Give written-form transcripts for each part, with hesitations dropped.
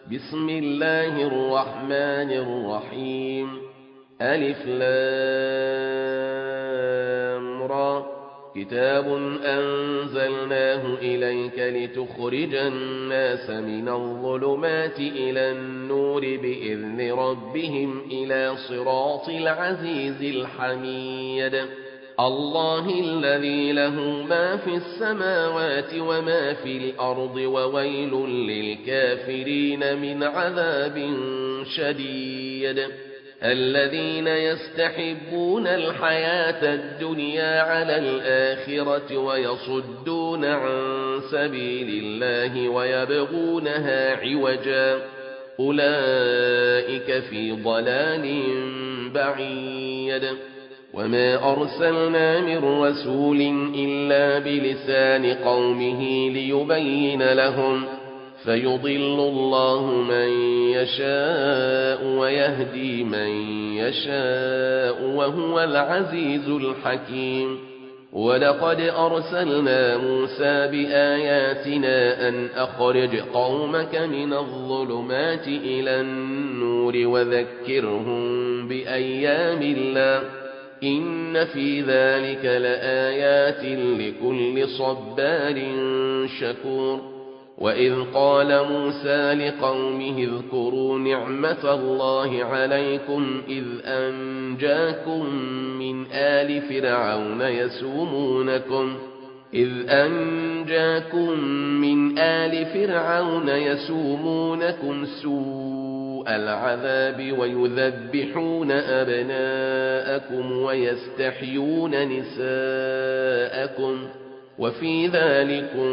بسم الله الرحمن الرحيم. ألف لام را. كتاب أنزلناه إليك لتخرج الناس من الظلمات إلى النور بإذن ربهم إلى صراط العزيز الحميد. الله الذي له ما في السماوات وما في الأرض وويل للكافرين من عذاب شديد. الذين يستحبون الحياة الدنيا على الآخرة ويصدون عن سبيل الله ويبغونها عوجا أولئك في ضلال بعيد. وما أرسلنا من رسول إلا بلسان قومه ليبين لهم فيضل الله من يشاء ويهدي من يشاء وهو العزيز الحكيم. ولقد أرسلنا موسى بآياتنا أن أخرج قومك من الظلمات إلى النور وذكرهم بأيام الله إن في ذلك لآيات لكل صبار شكور. وإذ قال موسى لقومه اذكروا نعمة الله عليكم إذ أنجاكم من آل فرعون يسومونكم سوء العذاب ويذبحون أبناءكم ويستحيون نساءكم وفي ذلكم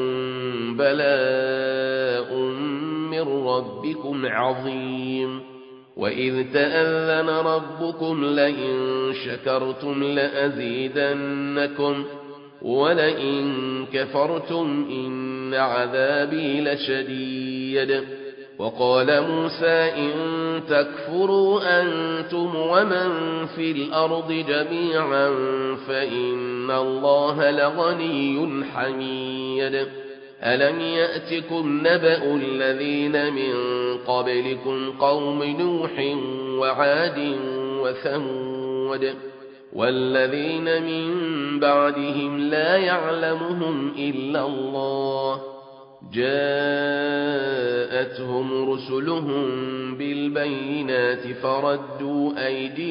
بلاء من ربكم عظيم. وإذ تأذن ربكم لئن شكرتم لأزيدنكم ولئن كفرتم إن عذابي لشديد. وقال موسى إن تكفروا أنتم ومن في الأرض جميعا فإن الله لغني حميد. ألم يأتكم نبأ الذين من قبلكم قوم نوح وعاد وثمود والذين من بعدهم لا يعلمهم إلا الله جاءتهم رسلهم بالبينات فردوا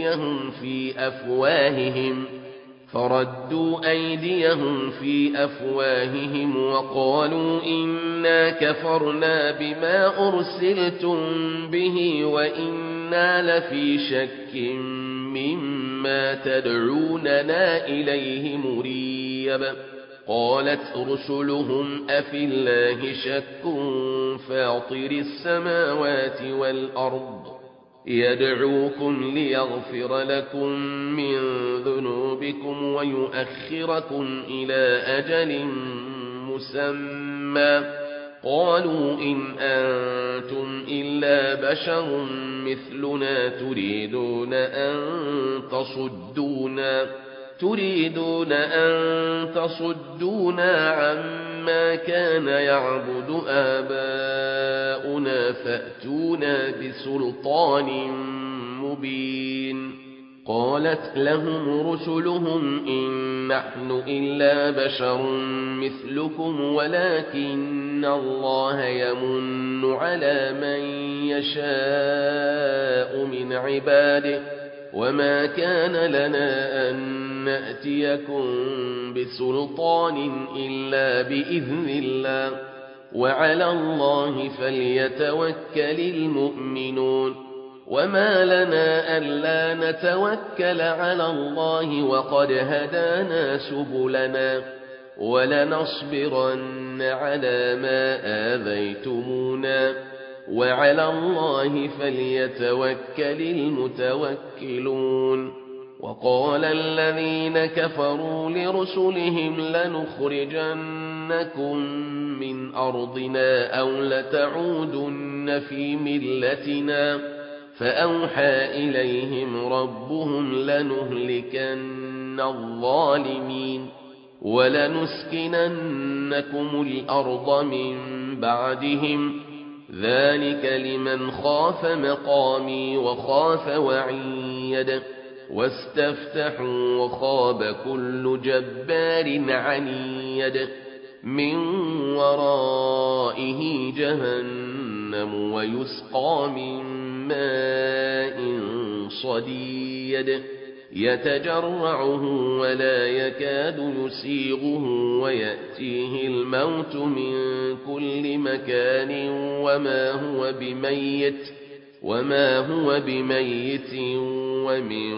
أيديهم في أفواههم وقالوا إنا كفرنا بما أرسلتم به وإنا لفي شك مما تدعوننا إليه مريب. قالت رسلهم أفي الله شك فاطر السماوات والأرض يدعوكم ليغفر لكم من ذنوبكم ويؤخركم إلى أجل مسمى قالوا إن أنتم إلا بشر مثلنا تريدون أن تصدونا عما كان يعبد آباؤنا فأتونا بسلطان مبين. قالت لهم رسلهم إن نحن إلا بشر مثلكم ولكن الله يمن على من يشاء من عباده وما كان لنا أن نأتيكم بسلطان إلا بإذن الله وعلى الله فليتوكل المؤمنون. وما لنا ألا نتوكل على الله وقد هدانا سبلنا ولنصبرن على ما آذيتمونا وعلى الله فليتوكل المتوكلون. وقال الذين كفروا لرسلهم لنخرجنكم من أرضنا أو لتعودن في ملتنا فأوحى إليهم ربهم لنهلكن الظالمين ولنسكننكم الأرض من بعدهم ذلك لمن خاف مقامي وخاف وعيد واستفتحوا وخاب كل جبار عنيد من ورائه جهنم ويسقى من ماء صديد يتجرعه ولا يكاد يسيغه ويأتيه الموت من كل مكان وما هو بميت ومن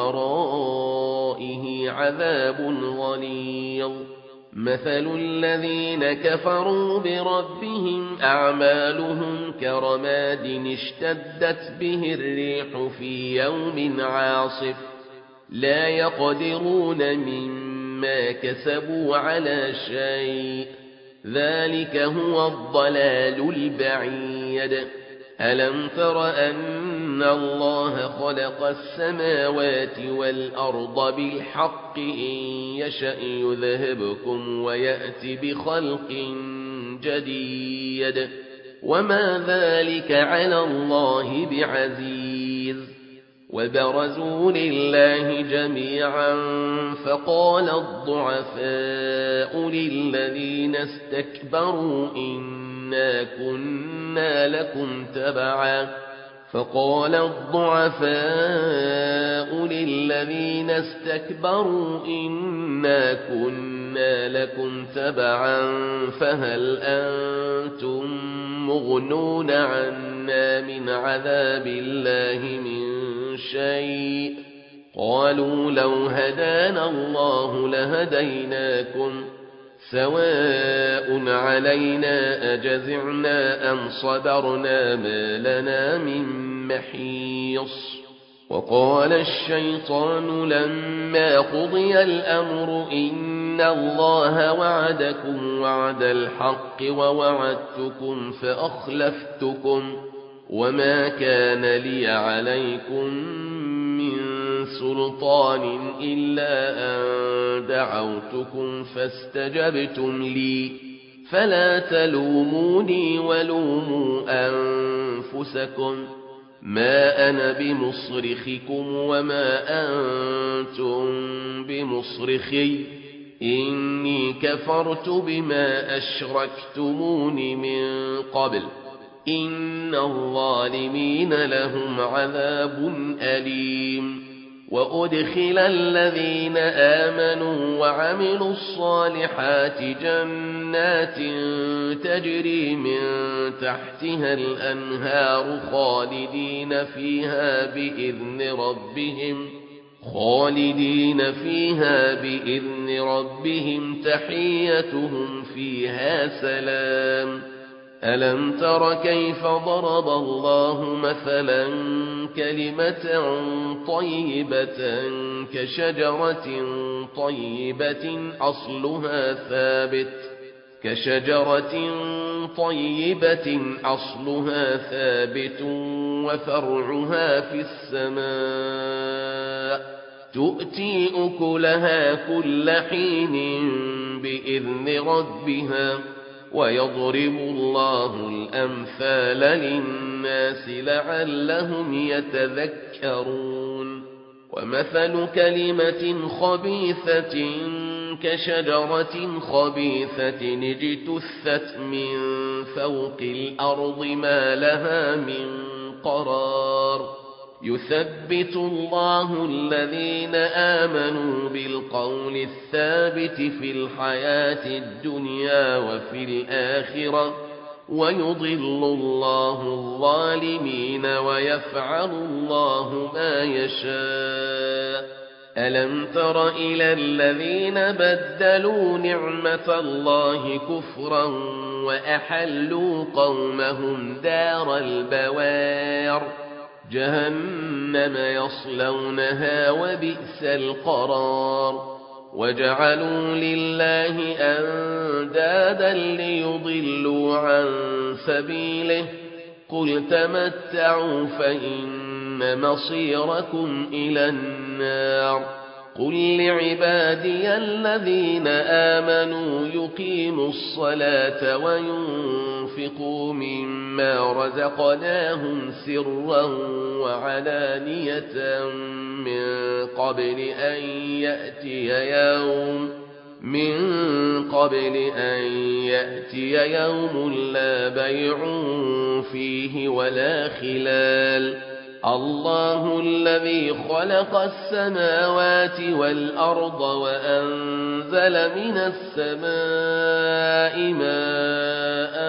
ورائه عذاب غليظ مثل الذين كفروا بربهم أعمالهم كرماد اشتدت به الريح في يوم عاصف لا يقدرون مما كسبوا على شيء ذلك هو الضلال البعيد ألم تر أن الله خلق السماوات والأرض بالحق إن يشأ يذهبكم ويأتي بخلق جديد وما ذلك على الله بعزيز وبرزوا لله جميعا فقال الضعفاء للذين استكبروا إنا كنا لكم تبعا فهل أنتم مغنون عنا من عذاب الله من شيء قالوا لو هدانا الله لهديناكم سواء علينا أجزعنا أم صبرنا ما لنا من محيص وقال الشيطان لما قضي الأمر إن الله وعدكم وعد الحق ووعدتكم فأخلفتكم وما كان لي عليكم من سلطان إلا أن دعوتكم فاستجبتم لي فلا تلوموني ولوموا أنفسكم ما أنا بمصرخكم وما أنتم بمصرخي إني كفرت بما أشركتمون من قبل إن الظالمين لهم عذاب أليم وأدخل الذين آمنوا وعملوا الصالحات جنات تجري من تحتها الأنهار خالدين فيها بإذن ربهم تحيتهم فيها سلام ألم تر كيف ضرب الله مثلا كلمة طيبة كشجرة طيبة أصلها ثابت وفرعها في السماء تؤتي أكلها كل حين بإذن ربها ويضرب الله الأمثال للناس لعلهم يتذكرون ومثل كلمة خبيثة كشجرة خبيثة اجتثت من فوق الأرض ما لها من قرار يثبت الله الذين آمنوا بالقول الثابت في الحياة الدنيا وفي الآخرة ويضل الله الظالمين ويفعل الله ما يشاء ألم تر إلى الذين بدلوا نعمة الله كفرا وأحلوا قومهم دار البوار جهنم يصلونها وبئس القرار وجعلوا لله أندادا ليضلوا عن سبيله قل تمتعوا فإن مصيركم إلى النار قل لعبادي الذين آمنوا يقيموا الصلاة وينفقوا مما رزقناهم سرا وعلانية من قبل أن يأتي يوم لا بيع فيه ولا خلال الله الذي خلق السماوات والأرض وأنزل من السماء ماء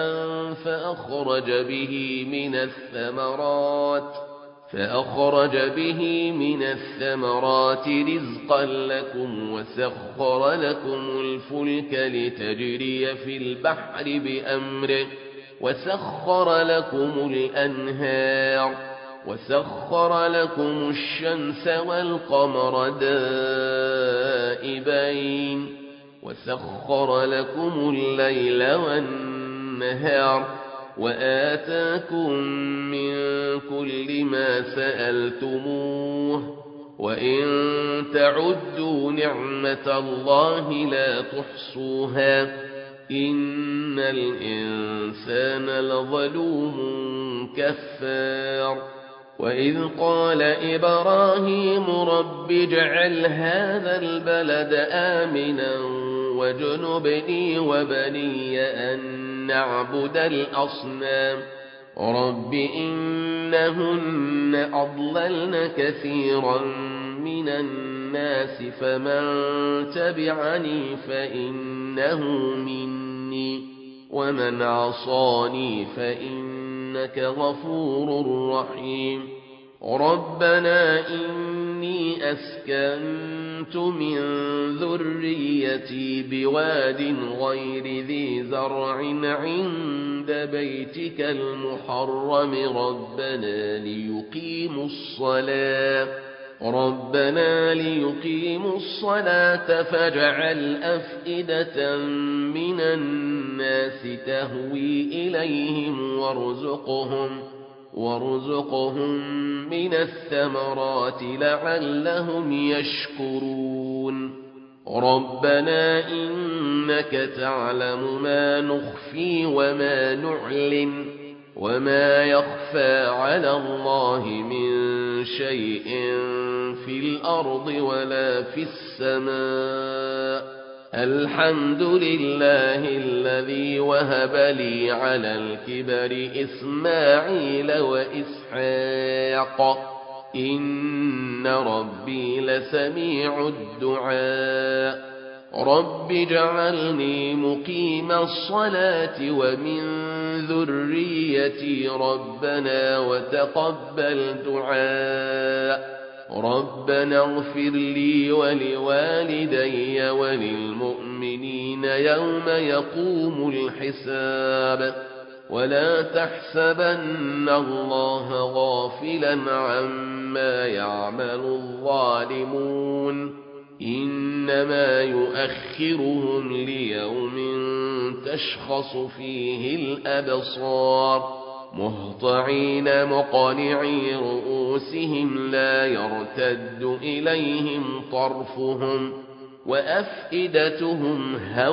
فأخرج به من الثمرات رزقا لكم وسخر لكم الفلك لتجري في البحر بأمره وسخر لكم الأنهار وسخر لكم الشمس والقمر دائبين وسخر لكم الليل والنهار وآتاكم من كل ما سألتموه وإن تعدوا نعمة الله لا تحصوها إن الإنسان لظلوم كفار وإذ قال إبراهيم رب اجعل هذا البلد آمنا واجنبني وبني أن نعبد الأصنام رب إنهن أضللن كثيرا من الناس فمن تبعني فإنه مني ومن عصاني فإنك غفور رحيم ربنا إني أسكنت من ذريتي بواد غير ذي زرع عند بيتك المحرم ربنا ليقيموا الصلاة فاجعل أفئدة من الناس تهوي إليهم وارزقهم من الثمرات لعلهم يشكرون ربنا إنك تعلم ما نخفي وما نعلن وما يخفى على الله من شيء في الأرض ولا في السماء الحمد لله الذي وهب لي على الكبر إسماعيل وإسحاق إن ربي لسميع الدعاء رب اجعلني مقيم الصلاة ومن ذريتي ربنا وتقبل دعاء ربنا اغفر لي ولوالدي وللمؤمنين يوم يقوم الحساب ولا تحسبن الله غافلا عما يعمل الظالمون إنما يؤخرهم ليوم تشخص فيه الأبصار مهطعين مقنعي رؤوسهم لا يرتد إليهم طرفهم وأفئدتهم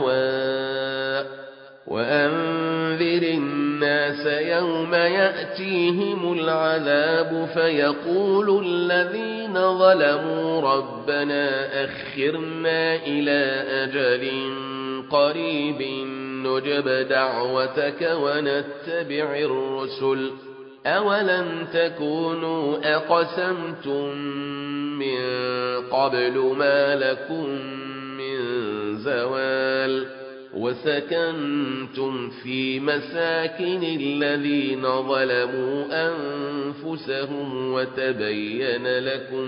هواء وأنذر الناس يوم يأتيهم العذاب فيقول الذين ظلموا ربنا أخرنا إلى أجل قريب نجب دعوتك ونتبع الرسل أولم تكونوا أقسمتم من قبل ما لكم من زوال وسكنتم في مساكن الذين ظلموا أنفسهم وتبين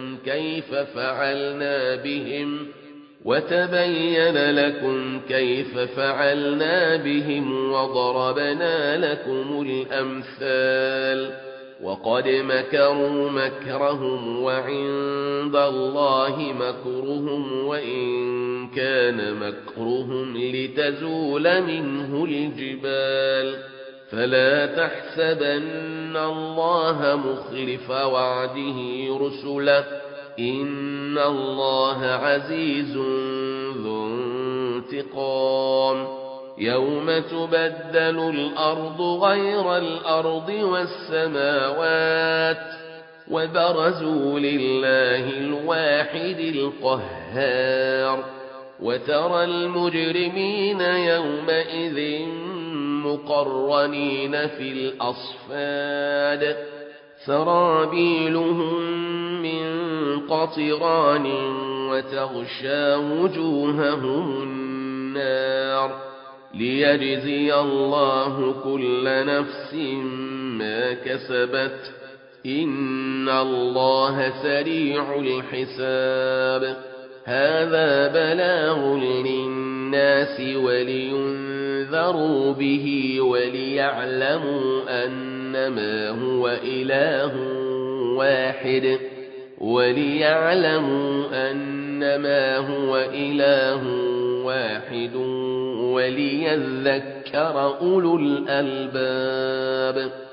لكم كيف فعلنا بهم وضربنا لكم الأمثال وقد مكروا مكرهم وعند الله مكرهم وإن كان مكرهم لتزول منه الجبال فلا تحسبن الله مخلف وعده رسله إن الله عزيز ذو انتقام يوم تبدل الأرض غير الأرض والسماوات وبرزوا لله الواحد القهار وترى المجرمين يومئذ مقرنين في الأصفاد سرابيلهم من قطران وتغشى وجوههم النار ليجزي الله كل نفس ما كسبت إن الله سريع الحساب هذا بلاغ للناس ولينذروا به وليعلموا أنما هو إله واحد وليذكر أولو الألباب